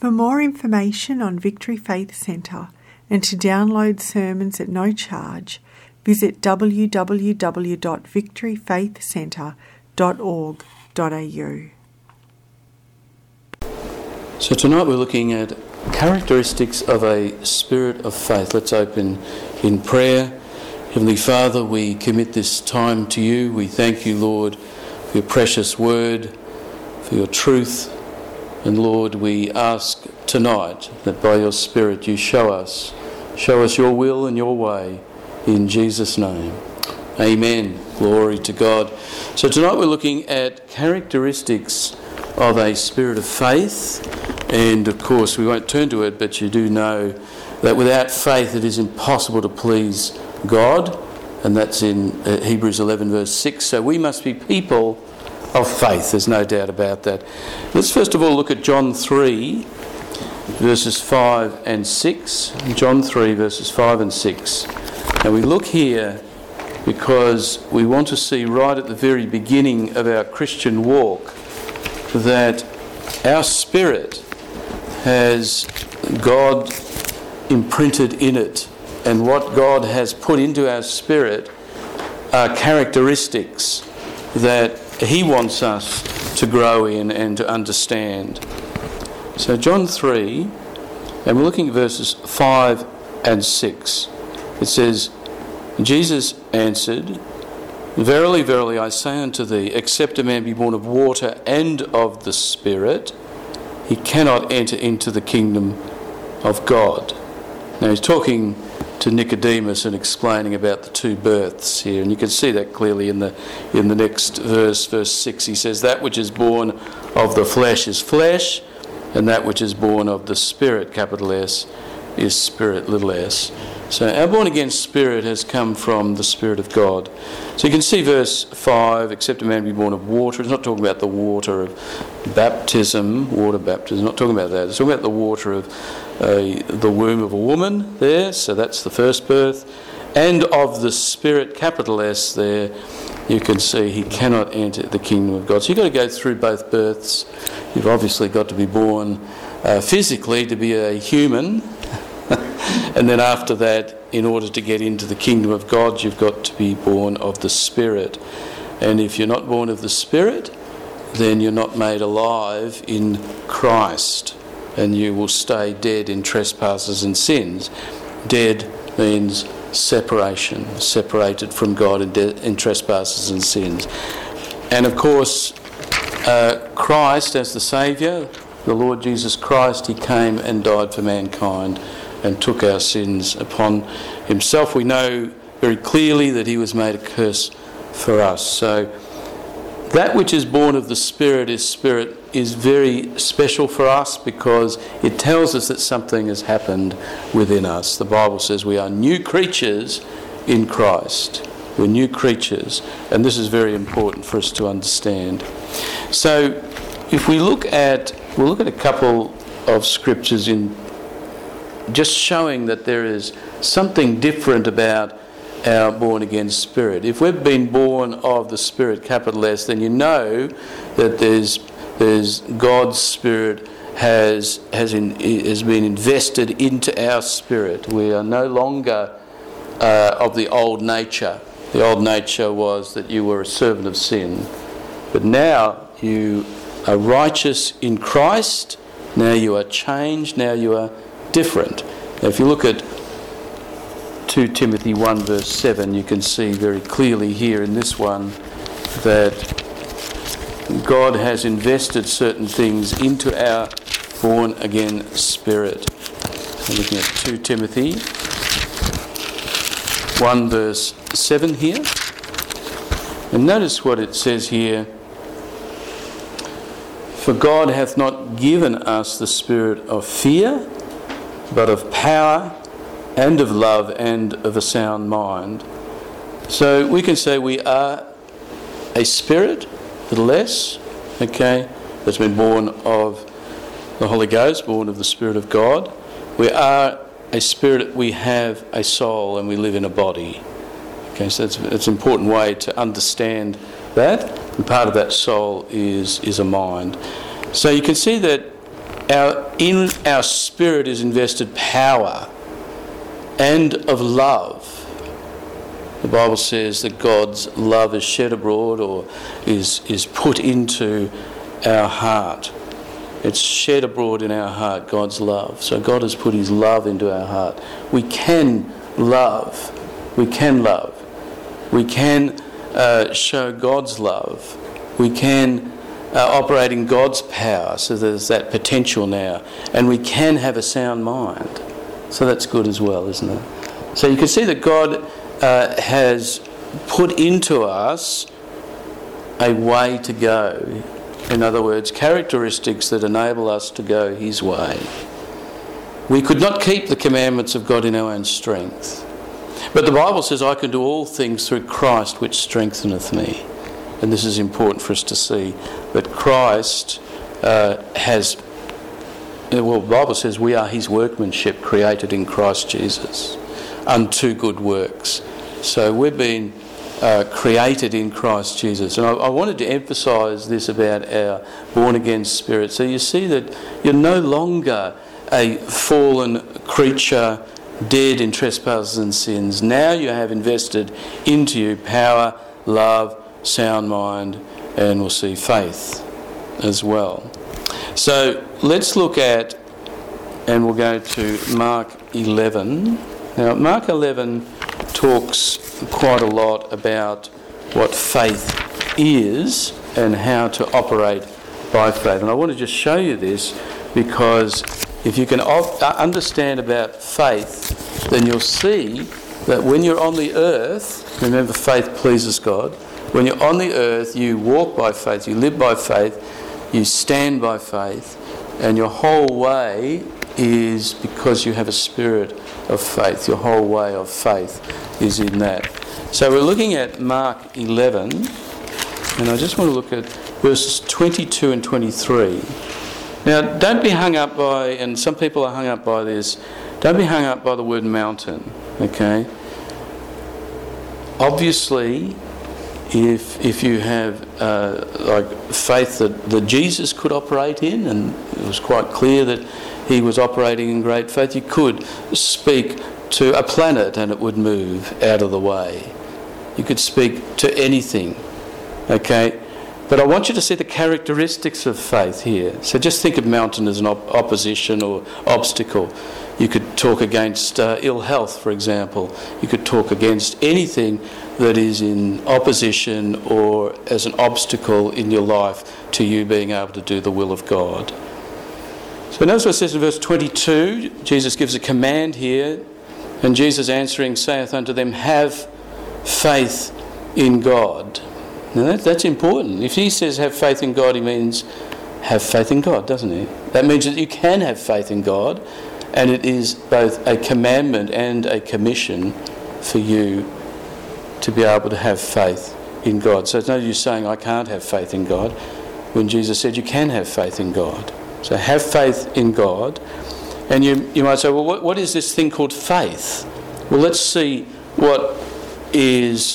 For more information on Victory Faith Centre and to download sermons at no charge, visit www.victoryfaithcentre.org.au. So tonight we're looking at characteristics of a spirit of faith. Let's open in prayer. Heavenly Father, we commit this time to you. We thank you, Lord, for your precious word, for your truth. And Lord, we ask tonight that by your Spirit you show us your will and your way, in Jesus' name. Amen. Glory to God. So tonight we're looking at characteristics of a spirit of faith. And of course we won't turn to it, but you do know that without faith it is impossible to please God. And that's in Hebrews 11 verse 6. So we must be people of faith, there's no doubt about that. Let's first of all look at John 3 verses 5 and 6. John 3 verses 5 and 6. And we look here because we want to see right at the very beginning of our Christian walk that our spirit has God imprinted in it, and what God has put into our spirit are characteristics that He wants us to grow in and to understand. So John 3, and we're looking at verses 5 and 6. It says, Jesus answered, Verily, verily, I say unto thee, except a man be born of water and of the Spirit, he cannot enter into the kingdom of God. Now he's talking to Nicodemus and explaining about the two births here, and you can see that clearly in the next verse 6. He says, that which is born of the flesh is flesh, and that which is born of the Spirit, capital S, is spirit, little s. So our born again spirit has come from the Spirit of God. So you can see verse 5, except a man be born of water. It's not talking about the water of baptism, water baptism, not talking about that. It's talking about the water of the womb of a woman there, so that's the first birth. And of the Spirit, capital S there, you can see he cannot enter the kingdom of God. So you've got to go through both births. You've obviously got to be born physically to be a human. And then after that, in order to get into the kingdom of God, you've got to be born of the Spirit. And if you're not born of the Spirit, then you're not made alive in Christ, and you will stay dead in trespasses and sins. Dead means separation, separated from God in trespasses and sins. And of course, Christ as the Saviour, the Lord Jesus Christ, he came and died for mankind and took our sins upon himself. We know very clearly that he was made a curse for us. So that which is born of the Spirit is very special for us because it tells us that something has happened within us. The Bible says we are new creatures in Christ. We're new creatures, and this is very important for us to understand. So if we'll look at a couple of scriptures in just showing that there is something different about our born-again spirit. If we've been born of the Spirit, capital S, then you know that there's God's Spirit has been invested into our spirit. We are no longer of the old nature. The old nature was that you were a servant of sin. But now you are righteous in Christ. Now you are changed. Now you are different. Now, if you look at 2 Timothy 1 verse 7, you can see very clearly here in this one that God has invested certain things into our born again spirit. I'm looking at 2 Timothy 1 verse 7 here. And notice what it says here. For God hath not given us the spirit of fear, but of power and of love and of a sound mind. So we can say we are a spirit, little s, okay, that's been born of the Holy Ghost, born of the Spirit of God. We are a spirit, we have a soul, and we live in a body. Okay, so it's an important way to understand that. And part of that soul is a mind. So you can see that in our spirit is invested power and of love. The Bible says that God's love is shed abroad, or is put into our heart. It's shed abroad in our heart, God's love. So God has put his love into our heart. We can love. We can love. We can show God's love. We can operate in God's power, so there's that potential now. And we can have a sound mind. So that's good as well, isn't it? So you can see that God has put into us a way to go. In other words, characteristics that enable us to go his way. We could not keep the commandments of God in our own strength. But the Bible says, I can do all things through Christ which strengtheneth me. And this is important for us to see, that Christ the Bible says we are his workmanship created in Christ Jesus unto good works. So we've been created in Christ Jesus. And I wanted to emphasise this about our born-again spirit. So you see that you're no longer a fallen creature, dead in trespasses and sins. Now you have invested into you power, love, sound mind, and we'll see faith as well. So let's look at, and we'll go to Mark 11. Now Mark 11 talks quite a lot about what faith is and how to operate by faith. And I want to just show you this, because if you can understand about faith, then you'll see that when you're on the earth, remember faith pleases God, when you're on the earth you walk by faith, you live by faith, you stand by faith, and your whole way is because you have a spirit of faith. Your whole way of faith is in that. So we're looking at Mark 11, and I just want to look at verses 22 and 23. Now, don't be hung up by, and some people are hung up by this, don't be hung up by the word mountain, okay? Obviously, if you have like faith that Jesus could operate in, and it was quite clear that he was operating in great faith, you could speak to a planet and it would move out of the way. You could speak to anything, okay? But I want you to see the characteristics of faith here. So just think of mountain as an opposition or obstacle. You could talk against ill health, for example. You could talk against anything that is in opposition or as an obstacle in your life to you being able to do the will of God. So notice what it says in verse 22. Jesus gives a command here, and Jesus answering saith unto them, have faith in God. Now that's important. If he says have faith in God, he means have faith in God, doesn't he? That means that you can have faith in God, and it is both a commandment and a commission for you to be able to have faith in God. So it's no use saying I can't have faith in God, when Jesus said you can have faith in God. So have faith in God. And you might say, well, what is this thing called faith? Well, let's see what is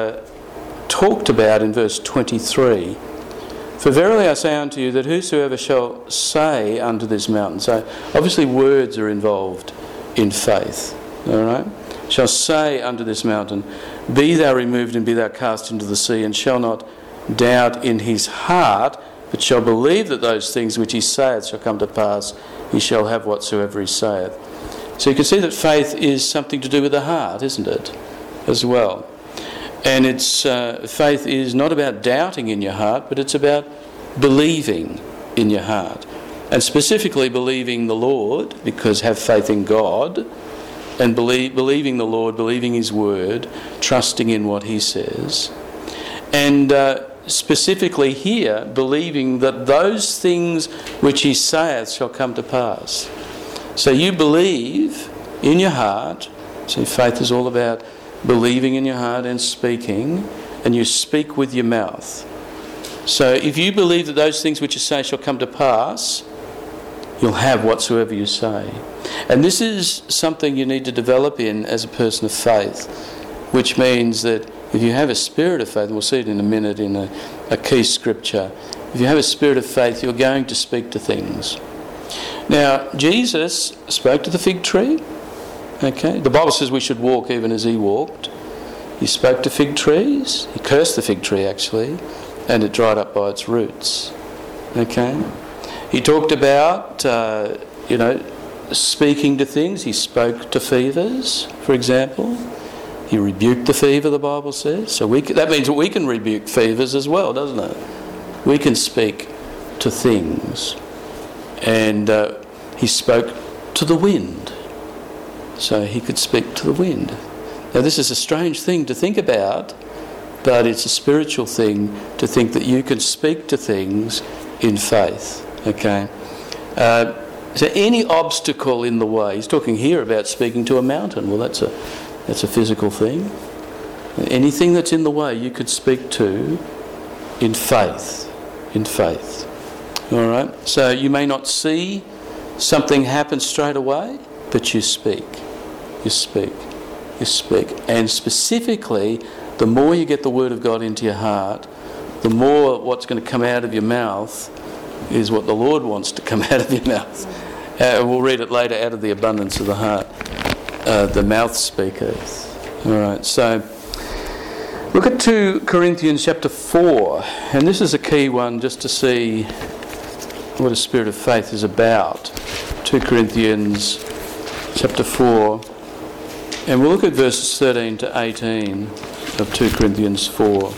talked about in verse 23. For verily I say unto you that whosoever shall say unto this mountain, so obviously words are involved in faith, all right? Shall say unto this mountain, be thou removed and be thou cast into the sea, and shall not doubt in his heart, but shall believe that those things which he saith shall come to pass, he shall have whatsoever he saith. So you can see that faith is something to do with the heart, isn't it, as well? And it's faith is not about doubting in your heart, but it's about believing in your heart. And specifically believing the Lord, because have faith in God, and believing the Lord, believing his word, trusting in what he says. And specifically here, believing that those things which he saith shall come to pass. So you believe in your heart. So faith is all about believing in your heart and speaking, and you speak with your mouth. So if you believe that those things which you say shall come to pass, you'll have whatsoever you say. And this is something you need to develop in as a person of faith, which means that if you have a spirit of faith, and we'll see it in a minute in a key scripture, if you have a spirit of faith, you're going to speak to things. Now, Jesus spoke to the fig tree. Okay, the Bible says we should walk even as he walked. He spoke to fig trees. He cursed the fig tree, actually, and it dried up by its roots. Okay, he talked about, speaking to things. He spoke to fevers, for example. He rebuked the fever, the Bible says. So that means that we can rebuke fevers as well, doesn't it? We can speak to things. And he spoke to the wind. So he could speak to the wind. Now this is a strange thing to think about, but it's a spiritual thing to think that you can speak to things in faith. Okay? Is there any obstacle in the way? He's talking here about speaking to a mountain. Well, that's a physical thing. Anything that's in the way you could speak to in faith. In faith. All right? So you may not see something happen straight away, but you speak. You speak. You speak. And specifically, the more you get the Word of God into your heart, the more what's going to come out of your mouth is what the Lord wants to come out of your mouth. We'll read it later. Out of the abundance of the heart, the mouth speaketh. All right, so look at 2 Corinthians chapter 4. And this is a key one just to see what a spirit of faith is about. 2 Corinthians chapter 4. And we'll look at verses 13 to 18 of 2 Corinthians 4.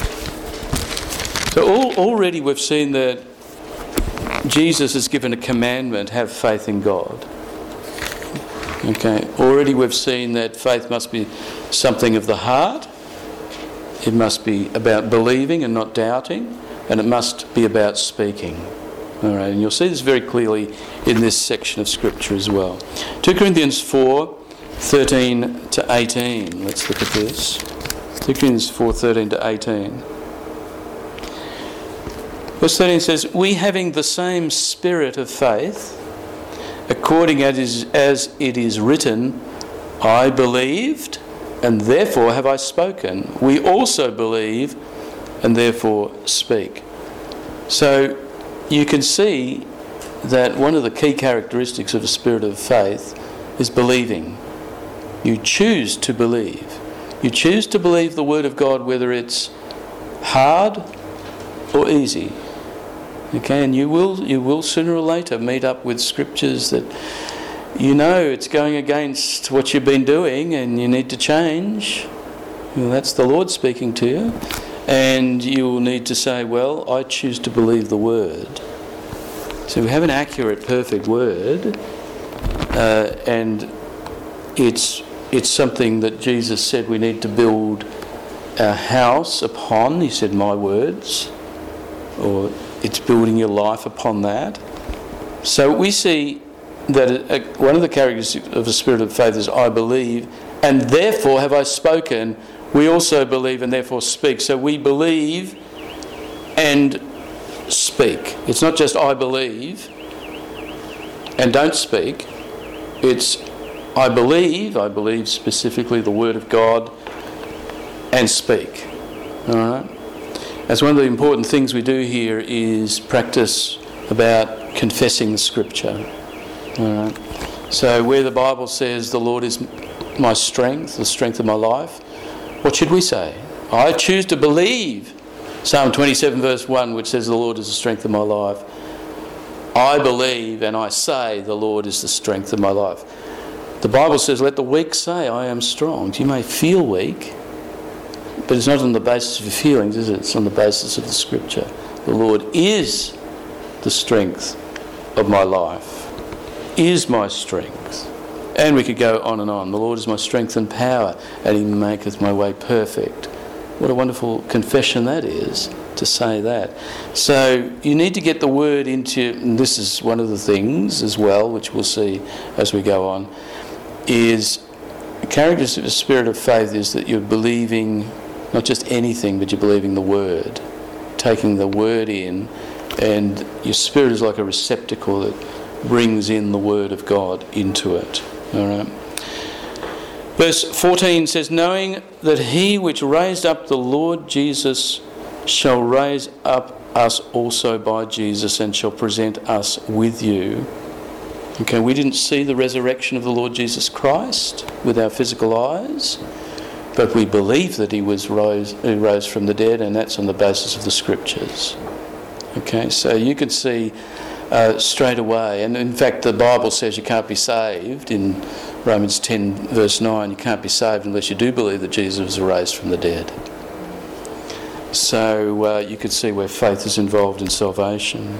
So already we've seen that Jesus has given a commandment, have faith in God. Okay, already we've seen that faith must be something of the heart. It must be about believing and not doubting, and it must be about speaking. All right, and you'll see this very clearly in this section of Scripture as well. 2 Corinthians 4, 13 to 18. Let's look at this. 2 Corinthians 4, 13 to 18. Verse 13 says, "We having the same spirit of faith, according as it is written, I believed, and therefore have I spoken. We also believe, and therefore speak." So you can see that one of the key characteristics of a spirit of faith is believing. You choose to believe. You choose to believe the Word of God, whether it's hard or easy. Okay, and you will sooner or later meet up with scriptures that you know it's going against what you've been doing and you need to change. Well, that's the Lord speaking to you. And you will need to say, well, I choose to believe the Word. So we have an accurate, perfect Word, and it's something that Jesus said we need to build our house upon. He said, my words, or it's building your life upon that. So we see that one of the characteristics of a spirit of faith is I believe, and therefore have I spoken. We also believe and therefore speak. So we believe and speak. It's not just I believe and don't speak. It's I believe specifically the Word of God, and speak. All right? That's one of the important things we do here is practice about confessing the Scripture. All right? So where the Bible says the Lord is my strength, the strength of my life, what should we say? I choose to believe Psalm 27 verse 1, which says the Lord is the strength of my life. I believe and I say the Lord is the strength of my life. The Bible says, let the weak say, I am strong. You may feel weak, but it's not on the basis of your feelings, is it? It's on the basis of the Scripture. The Lord is the strength of my life, is my strength. And we could go on and on. The Lord is my strength and power, and He maketh my way perfect. What a wonderful confession that is, to say that. So you need to get the Word into, and this is one of the things as well, which we'll see as we go on, is the characteristic of the spirit of faith is that you're believing not just anything, but you're believing the Word, taking the Word in, and your spirit is like a receptacle that brings in the Word of God into it. All right. Verse 14 says, knowing that He which raised up the Lord Jesus shall raise up us also by Jesus, and shall present us with you. Okay, we didn't see the resurrection of the Lord Jesus Christ with our physical eyes, but we believe that he rose from the dead, and that's on the basis of the Scriptures. Okay, so you can see straight away, and in fact the Bible says you can't be saved in Romans 10 verse 9, you can't be saved unless you do believe that Jesus was raised from the dead. So you can see where faith is involved in salvation.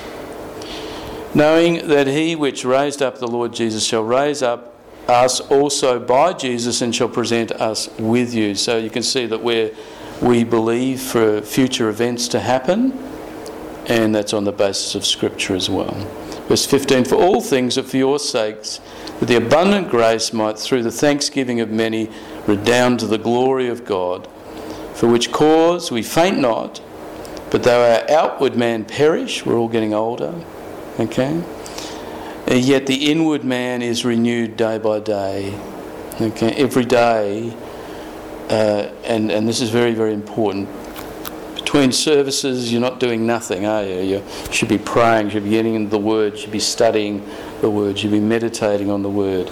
Knowing that he which raised up the Lord Jesus shall raise up us also by Jesus and shall present us with you. So you can see that we believe for future events to happen, and that's on the basis of Scripture as well. Verse 15, for all things are for your sakes, that the abundant grace might through the thanksgiving of many redound to the glory of God, for which cause we faint not, but though our outward man perish, we're all getting older, okay, yet the inward man is renewed day by day. Okay, every day, and this is very, very important. Between services, you're not doing nothing, are you? You should be praying, you should be getting into the Word, you should be studying the Word, you should be meditating on the Word.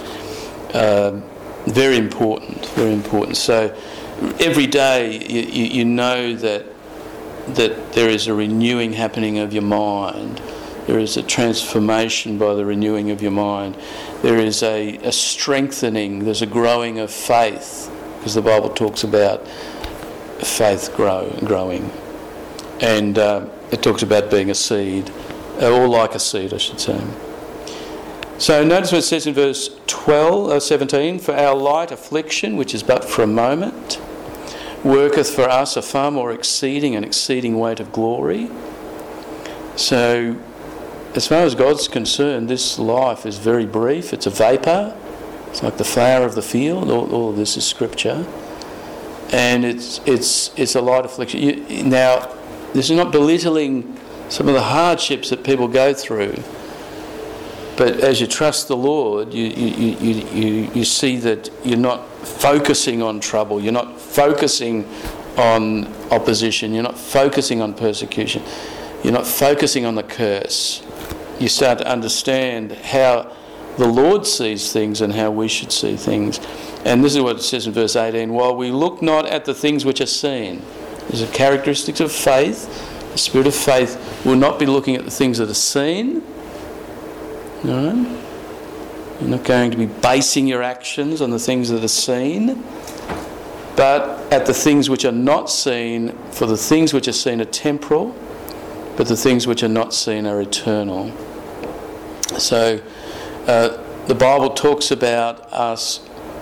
Very important, very important. So every day you know that there is a renewing happening of your mind. There is a transformation by the renewing of your mind. There is a strengthening, there's a growing of faith, because the Bible talks about faith growing. And it talks about being a seed, or like a seed, I should say. So notice what it says in verse 17, for our light affliction, which is but for a moment, worketh for us a far more exceeding and exceeding weight of glory. So as far as God's concerned, this life is very brief. It's a vapour. It's like the flower of the field. All of this is Scripture. And it's a light affliction. Now, this is not belittling some of the hardships that people go through. But as you trust the Lord, you see that you're not focusing on trouble. You're not focusing on opposition. You're not focusing on persecution. You're not focusing on the curse. You start to understand how the Lord sees things and how we should see things. And this is what it says in verse 18, while we look not at the things which are seen. These are characteristics of faith. The spirit of faith will not be looking at the things that are seen. All right? You're not going to be basing your actions on the things that are seen, but at the things which are not seen, for the things which are seen are temporal, but the things which are not seen are eternal. So the Bible talks about us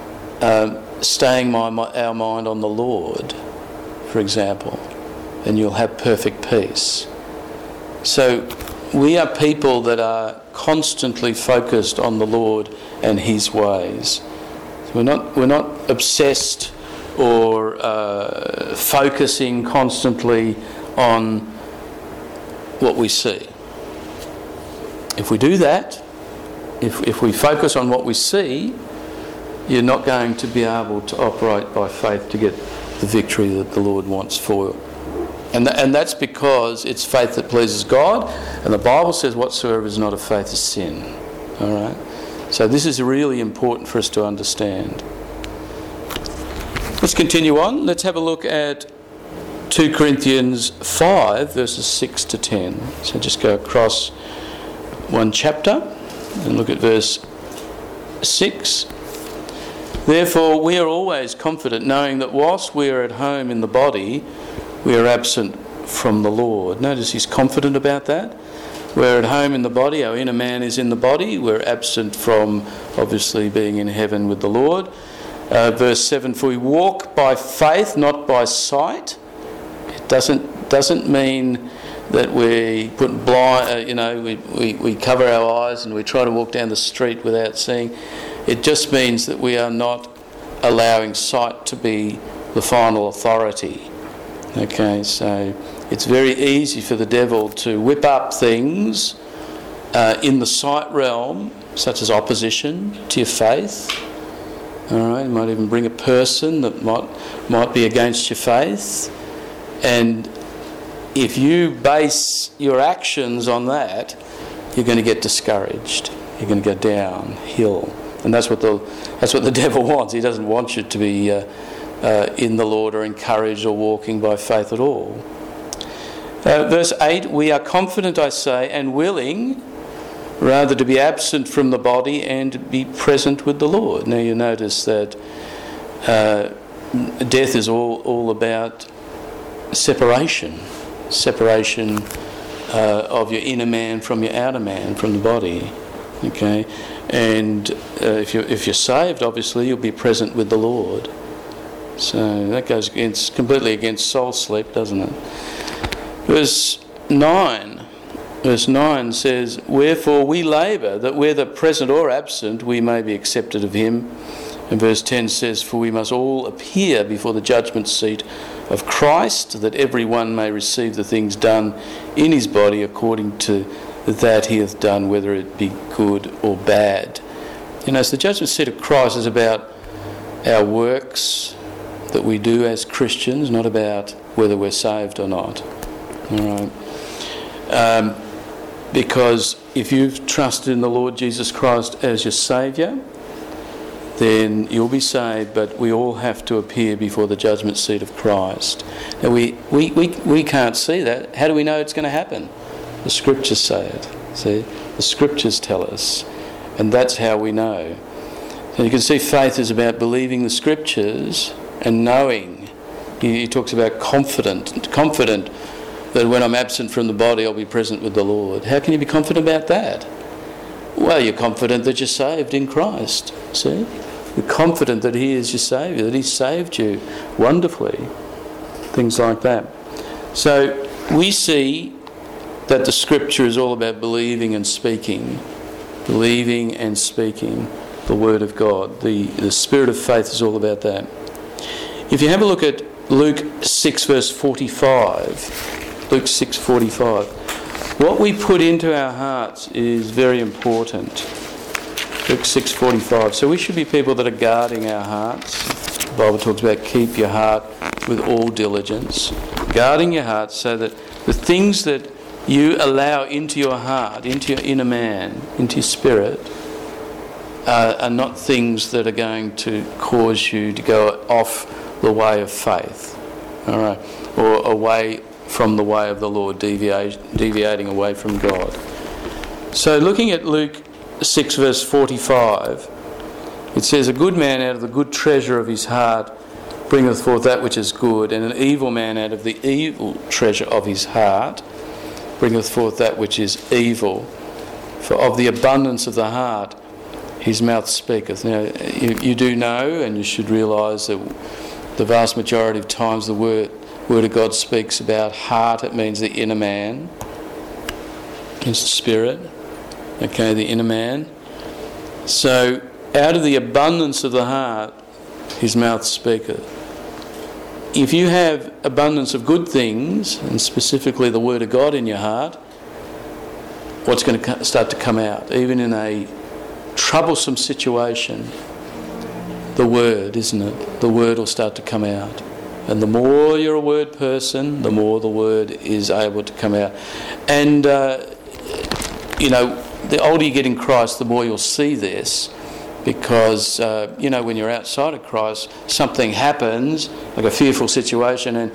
staying our mind on the Lord, for example, and you'll have perfect peace. So we are people that are constantly focused on the Lord and His ways. We're not obsessed or focusing constantly on what we see. If we do that, if we focus on what we see, you're not going to be able to operate by faith to get the victory that the Lord wants for you. And that's because it's faith that pleases God, and the Bible says whatsoever is not of faith is sin. All right? So this is really important for us to understand. Let's continue on. Let's have a look at 2 Corinthians 5, verses 6 to 10. So just go across one chapter and look at verse 6. Therefore we are always confident, knowing that whilst we are at home in the body, we are absent from the Lord. Notice he's confident about that. We're at home in the body, our inner man is in the body. We're absent from obviously being in heaven with the Lord. Verse 7, for we walk by faith, not by sight. It doesn't mean that we put blind, we cover our eyes and we try to walk down the street without seeing. It just means that we are not allowing sight to be the final authority. Okay, so it's very easy for the devil to whip up things in the sight realm, such as opposition to your faith. All right, he might even bring a person that might be against your faith. And if you base your actions on that, you're going to get discouraged. you're going to go downhill. And that's what the devil wants. He doesn't want you to be in the Lord or encouraged or walking by faith at all. Verse 8, we are confident, I say, and willing rather to be absent from the body and be present with the Lord. Now you notice that death is all about separation of your inner man from your outer man, from the body. Okay, and if you're saved, obviously you'll be present with the Lord. So that goes completely against soul sleep, doesn't it? Verse 9 says, wherefore we labour, that whether present or absent, we may be accepted of him. And verse 10 says, for we must all appear before the judgment seat of Christ, that every one may receive the things done in his body according to that he hath done, whether it be good or bad. So the judgment seat of Christ is about our works that we do as Christians, not about whether we're saved or not. All right. Because if you've trusted in the Lord Jesus Christ as your Saviour, then you'll be saved, but we all have to appear before the judgment seat of Christ. Now we can't see that. How do we know it's going to happen? The Scriptures say it. See? The Scriptures tell us. And that's how we know. So you can see faith is about believing the Scriptures and knowing. He talks about confident that when I'm absent from the body, I'll be present with the Lord. How can you be confident about that? Well, you're confident that you're saved in Christ. See? You're confident that he is your Saviour, that he saved you wonderfully. Things like that. So we see that the Scripture is all about believing and speaking the Word of God. The spirit of faith is all about that. If you have a look at Luke 6 verse 45, Luke 6:45, what we put into our hearts is very important. Luke 6:45. So we should be people that are guarding our hearts. The Bible talks about keep your heart with all diligence. Guarding your heart so that the things that you allow into your heart, into your inner man, into your spirit, are not things that are going to cause you to go off the way of faith, all right, or away from the way of the Lord, deviating away from God. So looking at Luke 6 verse 45, it says, a good man out of the good treasure of his heart bringeth forth that which is good, and an evil man out of the evil treasure of his heart bringeth forth that which is evil. For of the abundance of the heart his mouth speaketh. Now, you do know, and you should realise that the vast majority of times the Word of God speaks about heart. It means the inner man. It's the spirit. Okay, the inner man. So, out of the abundance of the heart his mouth speaketh. If you have abundance of good things, and specifically the Word of God in your heart, what's going to start to come out? Even in a troublesome situation, the Word, isn't it? The Word will start to come out. And the more you're a Word person, the more the Word is able to come out. And, the older you get in Christ, the more you'll see this. Because, when you're outside of Christ, something happens, like a fearful situation, and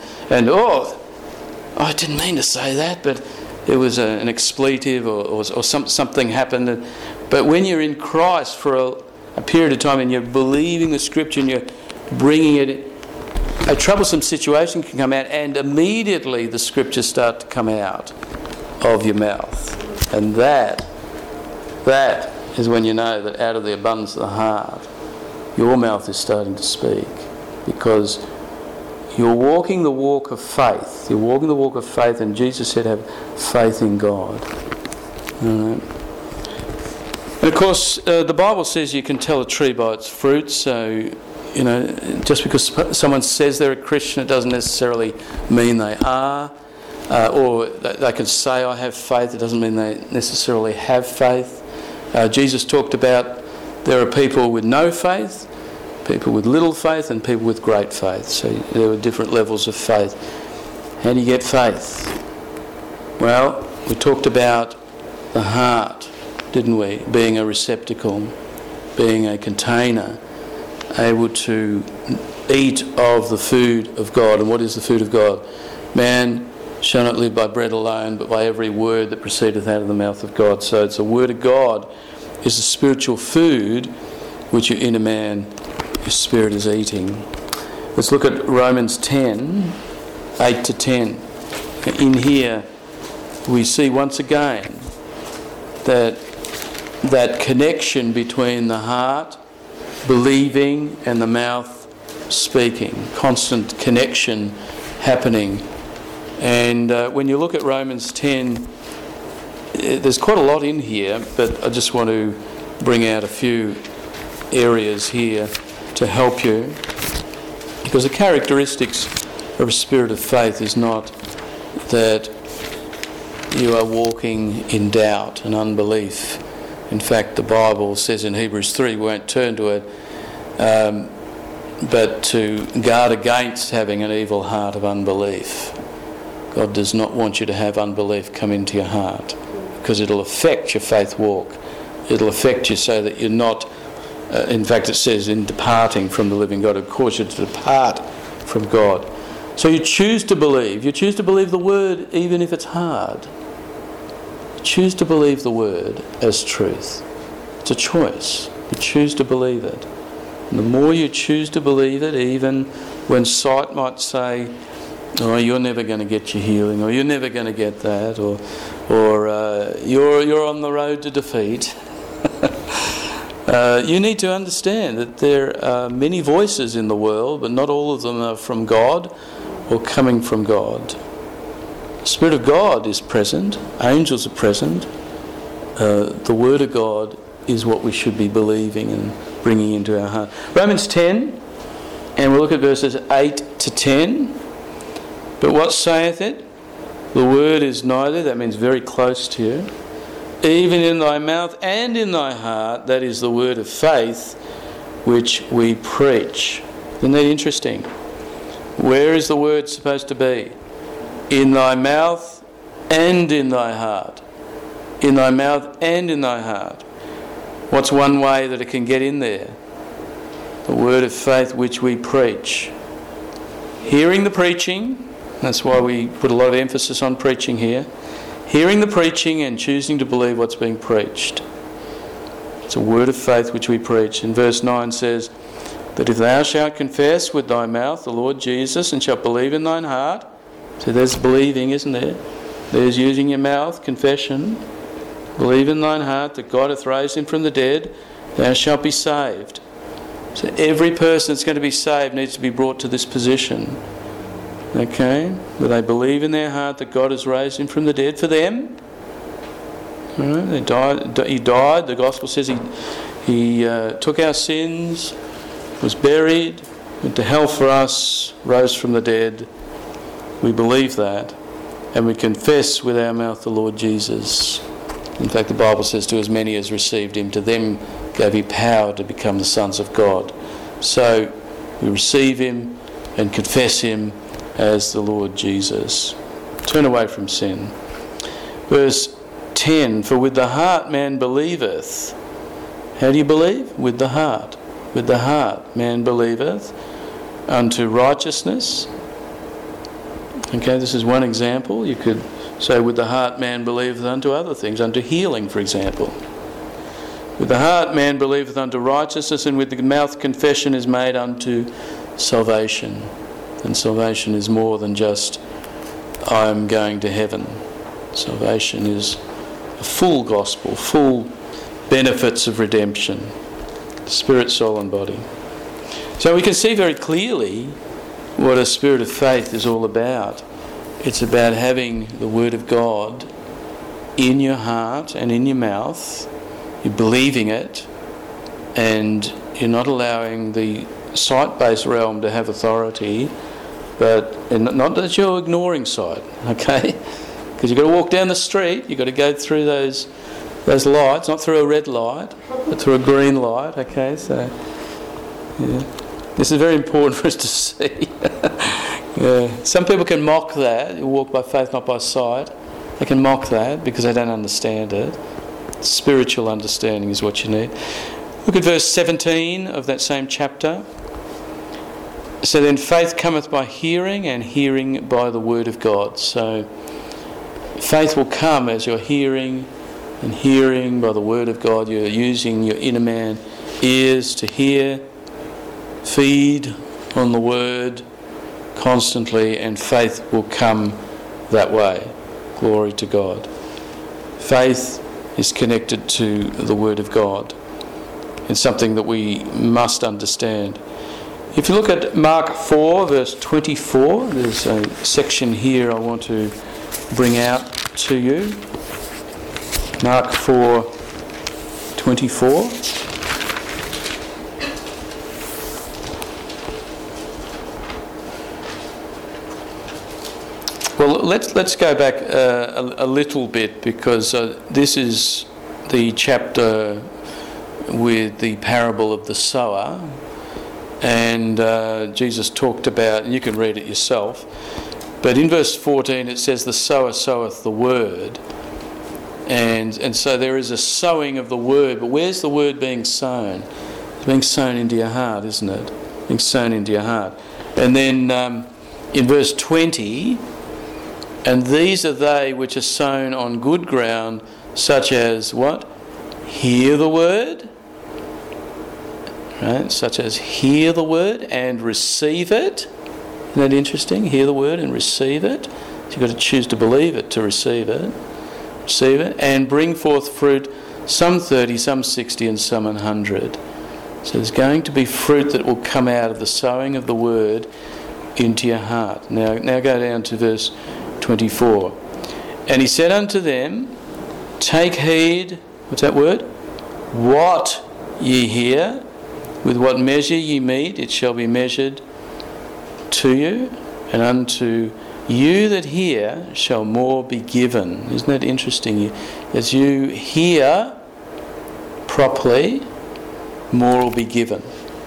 I didn't mean to say that, but it was an expletive or something happened. But when you're in Christ for a period of time and you're believing the Scripture and you're bringing it, a troublesome situation can come out, and immediately the Scriptures start to come out of your mouth. And that is when you know that out of the abundance of the heart, your mouth is starting to speak, because you're walking the walk of faith. You're walking the walk of faith, and Jesus said, have faith in God. All right. And of course, the Bible says you can tell a tree by its fruit, so, just because someone says they're a Christian, it doesn't necessarily mean they are. Or they can say, I have faith, it doesn't mean they necessarily have faith. Jesus talked about there are people with no faith, people with little faith, and people with great faith. So there are different levels of faith. How do you get faith? Well, we talked about the heart. didn't we? Being a receptacle, being a container, able to eat of the food of God. And what is the food of God? Man shall not live by bread alone, but by every word that proceedeth out of the mouth of God. So it's the word of God is the spiritual food which your inner man, your spirit is eating. Let's look at Romans 10, 8 to 10. In here we see once again that connection between the heart believing and the mouth speaking. Constant connection happening. And when you look at Romans 10, there's quite a lot in here, but I just want to bring out a few areas here to help you. Because the characteristics of a spirit of faith is not that you are walking in doubt and unbelief. In fact, the Bible says in Hebrews 3, we won't turn to it, but to guard against having an evil heart of unbelief. God does not want you to have unbelief come into your heart, because it'll affect your faith walk. It'll affect you so that you're not, in fact it says in departing from the living God, it causes you to depart from God. So you choose to believe. You choose to believe the word even if it's hard. You choose to believe the word as truth. It's a choice. You choose to believe it. And the more you choose to believe it, even when sight might say, oh, you're never going to get your healing, or you're never going to get that, or you're on the road to defeat. You need to understand that there are many voices in the world, but not all of them are from God or coming from God. The Spirit of God is present, angels are present. The Word of God is what we should be believing and bringing into our heart. Romans 10, and we'll look at verses 8 to 10. But what saith it? The word is nigh thee, that means very close to you, even in thy mouth and in thy heart, that is the word of faith which we preach. Isn't that interesting? Where is the word supposed to be? In thy mouth and in thy heart. In thy mouth and in thy heart. What's one way that it can get in there? The word of faith which we preach. Hearing the preaching, that's why we put a lot of emphasis on preaching here. Hearing the preaching and choosing to believe what's being preached. It's a word of faith which we preach. And verse 9 says that if thou shalt confess with thy mouth the Lord Jesus and shalt believe in thine heart, so there's believing, isn't there? There's using your mouth, confession. Believe in thine heart that God hath raised him from the dead, thou shalt be saved. So every person that's going to be saved needs to be brought to this position. Okay? That they believe in their heart that God has raised him from the dead for them. Right? He died. The gospel says he took our sins, was buried, went to hell for us, rose from the dead. We believe that, and we confess with our mouth the Lord Jesus. In fact, the Bible says, to as many as received him, to them gave he power to become the sons of God. So we receive him and confess him as the Lord Jesus. Turn away from sin. Verse 10, for with the heart man believeth. How do you believe? With the heart. With the heart man believeth unto righteousness. Okay, this is one example. You could say with the heart man believeth unto other things, unto healing, for example. With the heart man believeth unto righteousness, and with the mouth confession is made unto salvation. And salvation is more than just, I am going to heaven. Salvation is a full gospel, full benefits of redemption, spirit, soul and body. So we can see very clearly what a spirit of faith is all about. It's about having the Word of God in your heart and in your mouth. You're believing it, and you're not allowing the sight-based realm to have authority, and not that you're ignoring sight, okay? Because you've got to walk down the street, you've got to go through those lights, not through a red light, but through a green light, okay? So, yeah. This is very important for us to see. Yeah. Some people can mock that. You walk by faith, not by sight. They can mock that because they don't understand it. Spiritual understanding is what you need. Look at verse 17 of that same chapter. So then faith cometh by hearing, and hearing by the word of God. So faith will come as you're hearing, and hearing by the word of God. You're using your inner man ears to hear, feed on the word constantly, and faith will come that way. Glory to God. Faith is connected to the word of God. It's something that we must understand. If you look at Mark 4 verse 24, there's a section here I want to bring out to you. Mark 4:24. Well, let's go back a little bit, because this is the chapter with the parable of the sower, and Jesus talked about, and you can read it yourself, but in verse 14 it says, the sower soweth the word, and so there is a sowing of the word. But where's the word being sown? It's being sown into your heart, isn't it? Being sown into your heart. And then in verse 20, and these are they which are sown on good ground, such as what? Hear the word. Right? Such as hear the word and receive it. Isn't that interesting? Hear the word and receive it. So you've got to choose to believe it to receive it. Receive it. And bring forth fruit, some 30, some 60, and some 100. So there's going to be fruit that will come out of the sowing of the word into your heart. Now go down to verse 24. And he said unto them, take heed, what's that word? What ye hear, with what measure ye mete, it shall be measured to you, and unto you that hear shall more be given. Isn't that interesting? As you hear properly, more will be given.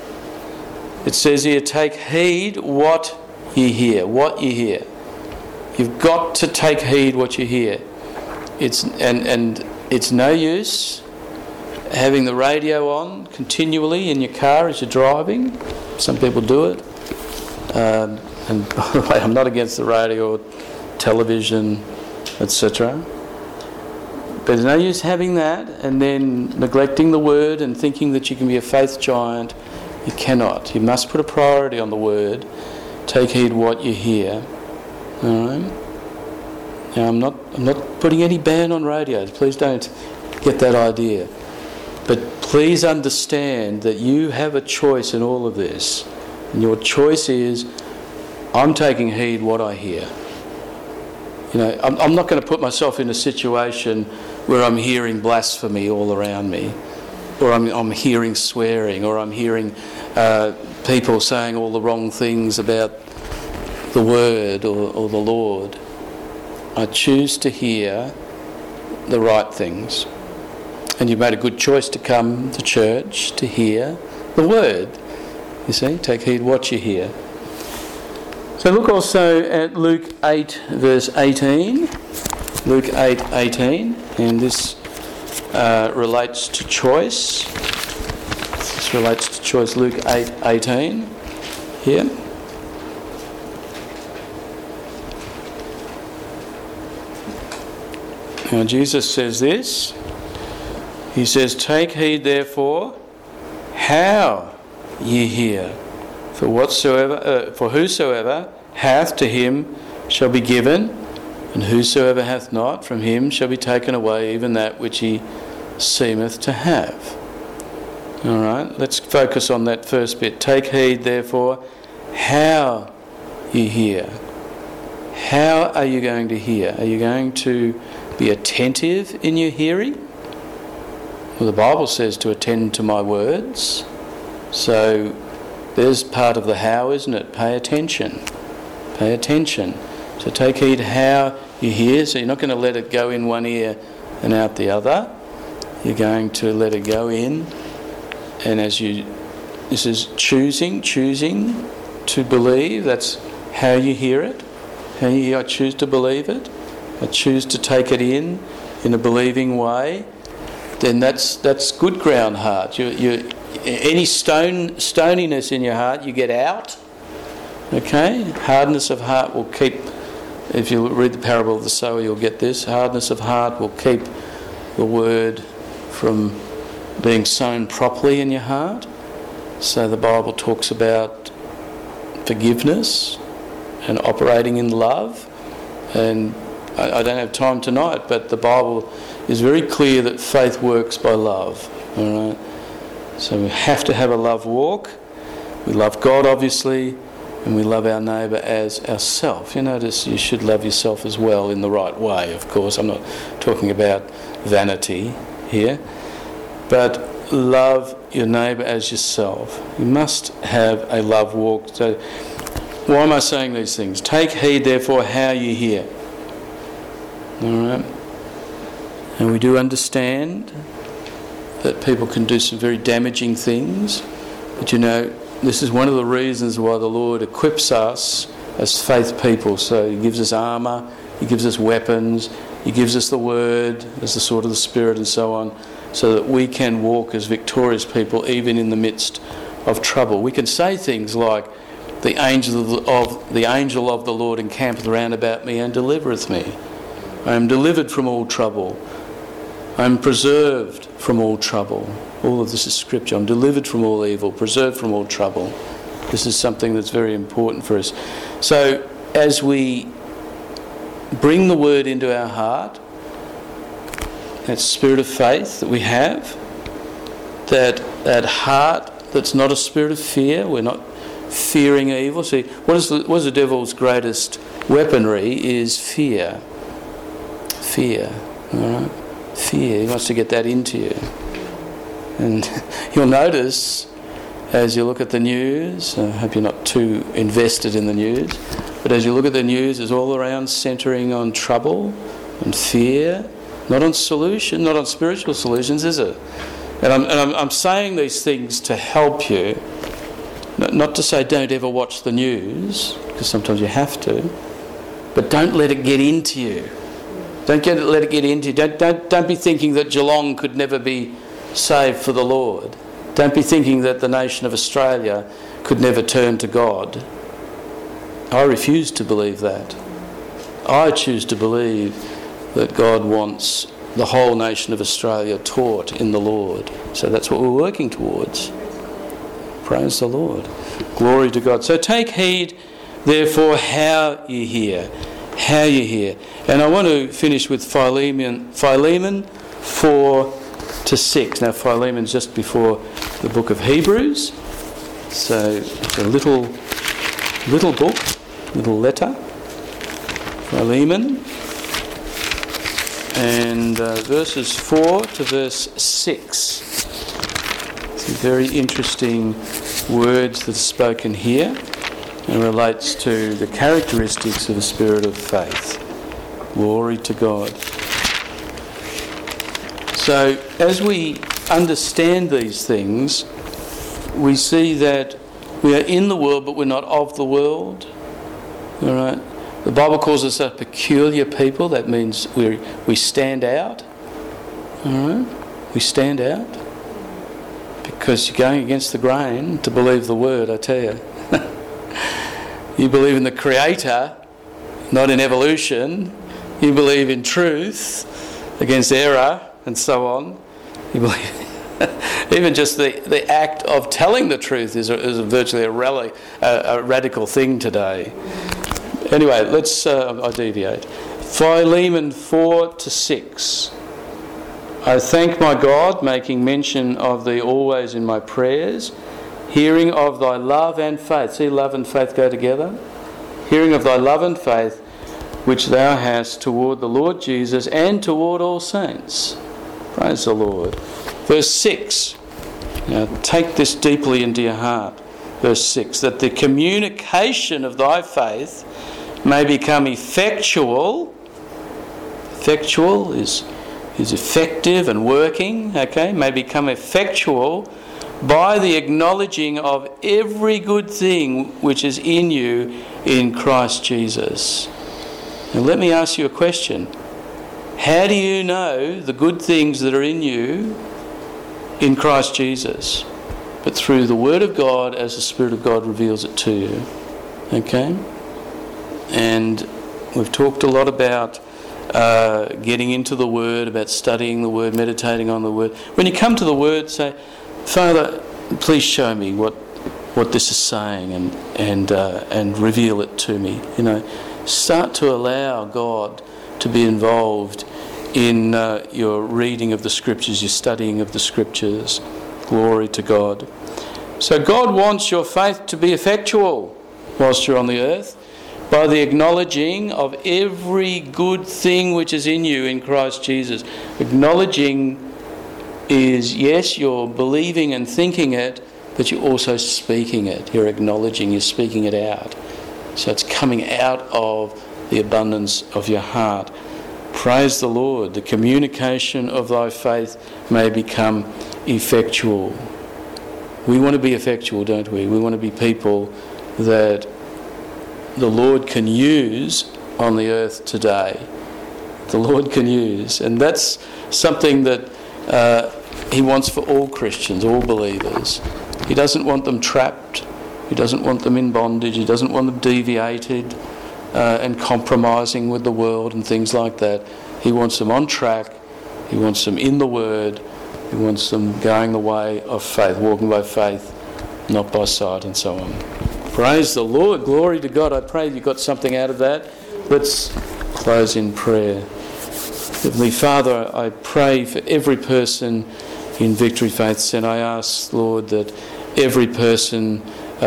It says here, take heed what ye hear. What ye hear. You've got to take heed what you hear. It's no use having the radio on continually in your car as you're driving. Some people do it. And by the way, I'm not against the radio or television, etc. But there's no use having that and then neglecting the word and thinking that you can be a faith giant. You cannot. You must put a priority on the word. Take heed what you hear. All right. Now I'm not putting any ban on radios. Please don't get that idea. But please understand that you have a choice in all of this, and your choice is, I'm taking heed what I hear. You know, I'm not going to put myself in a situation where I'm hearing blasphemy all around me, or I'm hearing swearing, or I'm hearing people saying all the wrong things about the word or the Lord. I choose to hear the right things. And you've made a good choice to come to church to hear the word. You see, take heed what you hear. So look also at Luke 8 verse 18. Luke 8:18, and this relates to choice. This relates to choice. Luke 8:18 here. Now Jesus says this. He says, take heed therefore how ye hear. For whosoever hath, to him shall be given, and whosoever hath not, from him shall be taken away even that which he seemeth to have. All right, let's focus on that first bit. Take heed therefore how ye hear. How are you going to hear? Are you going to be attentive in your hearing? Well, the Bible says to attend to my words. So there's part of the how, isn't it? Pay attention. Pay attention. So take heed how you hear. So you're not going to let it go in one ear and out the other. You're going to let it go in. And this is choosing to believe. That's how you hear it. How you hear, I choose to believe it. I choose to take it in a believing way. then that's good ground heart. Any stoniness in your heart, you get out. Okay? Hardness of heart will keep, if you read the parable of the sower, you'll get this. Hardness of heart will keep the word from being sown properly in your heart. So the Bible talks about forgiveness and operating in love. And I don't have time tonight, but the Bible is very clear that faith works by love. All right? So we have to have a love walk. We love God, obviously, and we love our neighbour as ourselves. You notice you should love yourself as well in the right way, of course. I'm not talking about vanity here. But love your neighbour as yourself. You must have a love walk. So why am I saying these things? Take heed, therefore, how you hear. All right? And we do understand that people can do some very damaging things. But you know, this is one of the reasons why the Lord equips us as faith people. So He gives us armour, He gives us weapons, He gives us the Word as the sword of the Spirit and so on, so that we can walk as victorious people even in the midst of trouble. We can say things like, the angel of the Lord encampeth round about me and delivereth me. I am delivered from all trouble. I am preserved from all trouble. All of this is scripture. I'm delivered from all evil, preserved from all trouble. This is something that's very important for us. So as we bring the word into our heart, that spirit of faith that we have, that heart that's not a spirit of fear, we're not fearing evil. See, what is the devil's greatest weaponry is fear. Fear, all right? Fear. He wants to get that into you. And you'll notice as you look at the news, I hope you're not too invested in the news, but as you look at the news, it's all around centering on trouble and fear, not on solution, not on spiritual solutions, is it? And I'm saying these things to help you, not to say don't ever watch the news, because sometimes you have to, but don't let it get into you. Don't let it get into you. Don't be thinking that Geelong could never be saved for the Lord. Don't be thinking that the nation of Australia could never turn to God. I refuse to believe that. I choose to believe that God wants the whole nation of Australia taught in the Lord. So that's what we're working towards. Praise the Lord. Glory to God. So take heed, therefore, how you hear. How you hear. And I want to finish with Philemon 4-6. Now, Philemon's just before the book of Hebrews. So it's a little book, little letter. Philemon. And verses 4 to verse 6. Some very interesting words that are spoken here and relates to the characteristics of a spirit of faith. Glory to God. So as we understand these things, we see that we are in the world but we're not of the world. All right? The Bible calls us a peculiar people. That means we stand out. All right? We stand out. Because you're going against the grain to believe the word, I tell you. You believe in the Creator, not in evolution. You believe in truth against error and so on. You believe even just the act of telling the truth is virtually a radical thing today. Anyway, let's I deviate. Philemon 4-6. I thank my God, making mention of thee always in my prayers, hearing of thy love and faith. See, love and faith go together. Hearing of thy love and faith, which thou hast toward the Lord Jesus and toward all saints. Praise the Lord. Verse 6. Now take this deeply into your heart. Verse 6. That the communication of thy faith may become effectual. Effectual is effective and working, okay? May become effectual by the acknowledging of every good thing which is in you in Christ Jesus. Now let me ask you a question. How do you know the good things that are in you in Christ Jesus? But through the Word of God, as the Spirit of God reveals it to you. Okay? And we've talked a lot about getting into the Word, about studying the Word, meditating on the Word. When you come to the Word, say, Father, please show me what this is saying, and reveal it to me. You know, start to allow God to be involved in your reading of the Scriptures, your studying of the Scriptures. Glory to God. So God wants your faith to be effectual whilst you're on the earth by the acknowledging of every good thing which is in you in Christ Jesus. Acknowledging is, yes, you're believing and thinking it, but you're also speaking it. You're acknowledging, you're speaking it out. So it's coming out of the abundance of your heart. Praise the Lord. The communication of thy faith may become effectual. We want to be effectual, don't we? We want to be people that the Lord can use on the earth today. The Lord can use. And that's something that He wants for all Christians, all believers. He doesn't want them trapped. He doesn't want them in bondage. He doesn't want them deviated and compromising with the world and things like that. He wants them on track. He wants them in the Word. He wants them going the way of faith, walking by faith, not by sight, and so on. Praise the Lord. Glory to God. I pray you got something out of that. Let's close in prayer. Heavenly Father, I pray for every person in Victory Faith Centre. I ask, Lord, that every person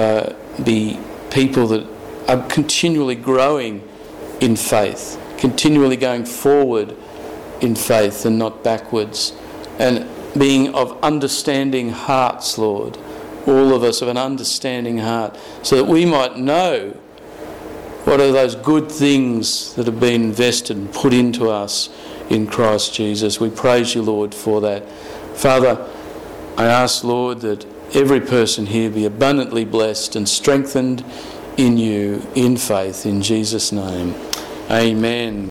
be people that are continually growing in faith, continually going forward in faith and not backwards, and being of understanding hearts, Lord, all of us of an understanding heart, so that we might know what are those good things that have been invested and put into us in Christ Jesus. We praise you, Lord, for that. Father, I ask, Lord, that every person here be abundantly blessed and strengthened in you, in faith, in Jesus' name. Amen.